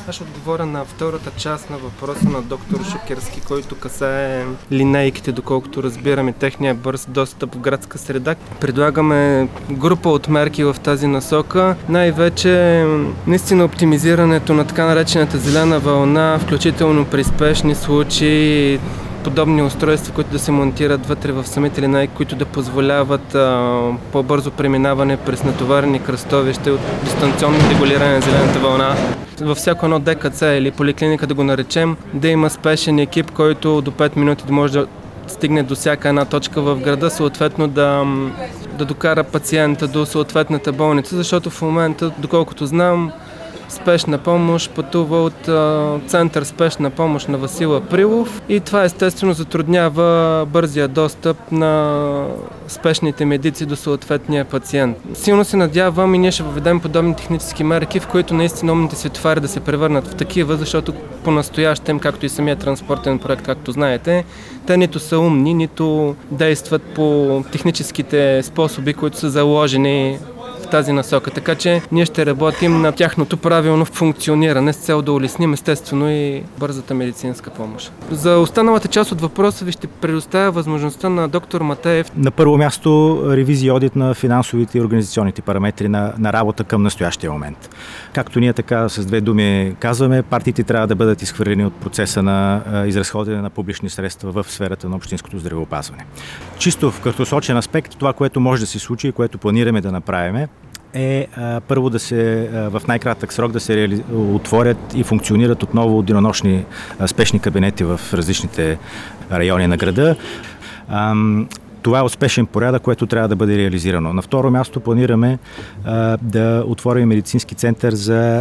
Аз ще отговоря на втората част на въпроса на доктор Шукерски, който касае линейките, доколкото разбираме техния бърз достъп в градска среда. Предлагаме група от мерки в тази насока. Най-вече наистина оптимизирането на така наречената зелена вълна, включително при спешни случаи, подобни устройства, които да се монтират вътре в самите линейки, които да позволяват по-бързо преминаване през натоварени кръстовища от дистанционно регулиране на зелената вълна. Във всяко едно ДКЦ или поликлиника, да го наречем, да има спешен екип, който до 5 минути да може да стигне до всяка една точка в града, съответно да докара пациента до съответната болница, защото в момента, доколкото знам, спешна помощ пътува от център спешна помощ на Васил Априлов и това естествено затруднява бързия достъп на спешните медици до съответния пациент. Силно се надявам и ние ще въведем подобни технически мерки, в които наистина умните светофари да се превърнат в такива, защото по-настоящем, както и самия транспортен проект, както знаете, те нито са умни, нито действат по техническите способи, които са заложени в тази насока. Така че ние ще работим на тяхното правилно функциониране с цел да улесним естествено и бързата медицинска помощ. За останалата част от въпроса ви ще предоставя възможността на доктор Матеев. На първо място ревизия и одит на финансовите и организационните параметри на работа към настоящия момент. Както ние така с две думи казваме, партиите трябва да бъдат изхвърлени от процеса на изразходване на публични средства в сферата на общинското здравеопазване. Чисто в краткосрочен аспект, това, което може да се случи и което планираме да направим, е първо да се в най-кратък срок да се отворят и функционират отново денонощни спешни кабинети в различните райони на града. Това е успешен порядък, което трябва да бъде реализирано. На второ място планираме да отворим медицински център за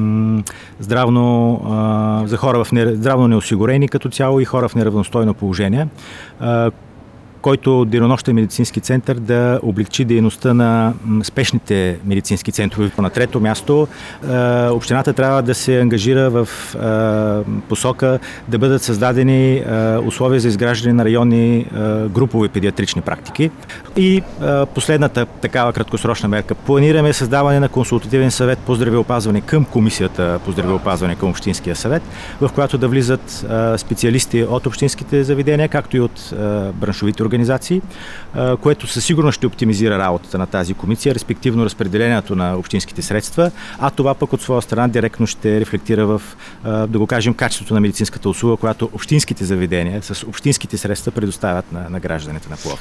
хора здравно неосигурени като цяло и хора в неравностойно положение, който денонощен медицински център да облекчи дейността на спешните медицински центрове. На трето място, общината трябва да се ангажира в посока да бъдат създадени условия за изграждане на районни групови педиатрични практики. И последната такава краткосрочна мерка. Планираме създаване на консултативен съвет по здравеопазване към Комисията по здравеопазване към Общинския съвет, в която да влизат специалисти от общинските заведения, както и от браншовите организации, което със сигурност ще оптимизира работата на тази комисия, респективно разпределението на общинските средства, а това пък от своя страна директно ще рефлектира в, да го кажем, качеството на медицинската услуга, която общинските заведения с общинските средства предоставят на гражданите на Пловдив.